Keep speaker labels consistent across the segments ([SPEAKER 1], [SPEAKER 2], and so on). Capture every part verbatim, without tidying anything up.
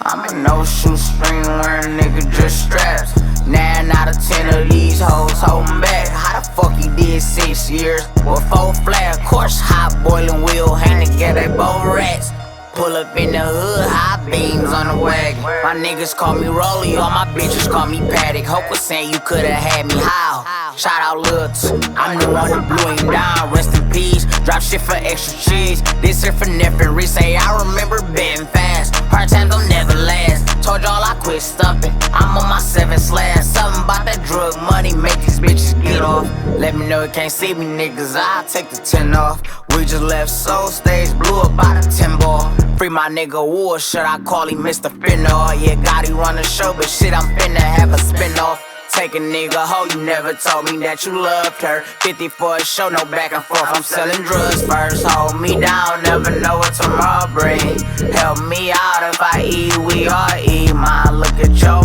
[SPEAKER 1] I'm a no-shoe string wearing nigga, just straps. Nine out of ten of these hoes holding back. How the fuck you did six years with four flat? Of course, hot boiling wheel hang together, they both rats. Pull up in the hood, high beams on the wagon. My niggas call me Rolly, all my bitches call me Paddock. Hope was saying you coulda had me how? Shout out Lil T, I'm the one who blew him down. Rest in peace, drop shit for extra cheese. This here for Neffen Reese, say I remember betting fast. Hard times don't never last. Told y'all I quit stumping, I'm on my seventh slash. Something about that drug money, make these bitches get off. Let me know you can't see me niggas, I'll take the ten off. We just left Soul Stage, blew up by the ten ball. Free my nigga Wood, should I call him Mister Finna? Yeah, Gotti run the show, but shit, I'm finna have a spin-off. Take a nigga hoe, you never told me that you loved her. fifty for a show, no back and forth, I'm selling drugs first. Hold me down, never know what tomorrow bring. Help me out if I eat, we all eat. Mine, look at your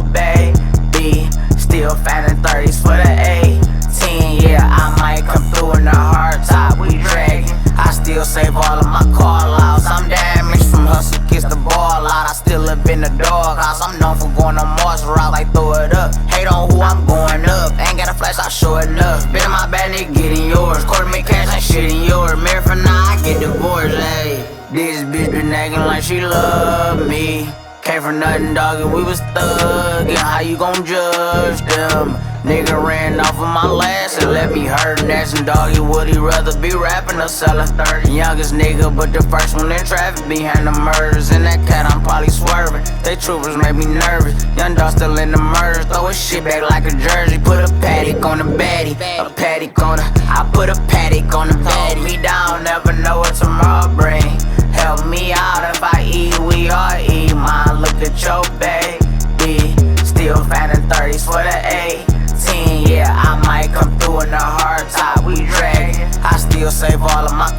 [SPEAKER 1] baby, still fat in thirties for the eighteen. Yeah, I might come through in the hard top, we dragging. I still save all of my call outs, I'm damaged from hustle, kiss the ball out. I still live in the doghouse, I'm known for going on Mars route, like throw it up. Hate on who I'm going up, ain't got a flash, I show enough. Been in my bag, nigga, getting yours. Quarter me cash, ain't shit in yours. Married for now, I get divorced, ayy. This bitch been acting like she love me. Came from nothing, dog, and we was thuggin'. How you gon' judge them? Nigga ran off of my last and let me hurt. And asking doggy, would he rather be rapping or selling thirty? Youngest nigga, but the first one in traffic behind the murders. In that cat, I'm probably swerving. They troopers make me nervous. Young dog still in the murders. Throw his shit back like a jersey. Put a paddock on the baddie, a paddock on the. I put a paddock on the baddie. Me down, never know what tomorrow bring. Help me out if I eat, we all eat. Mine, look at your baby, still fat in thirties for the eighteen. Yeah, I might come through in the hard top, we dragging. I still save all of my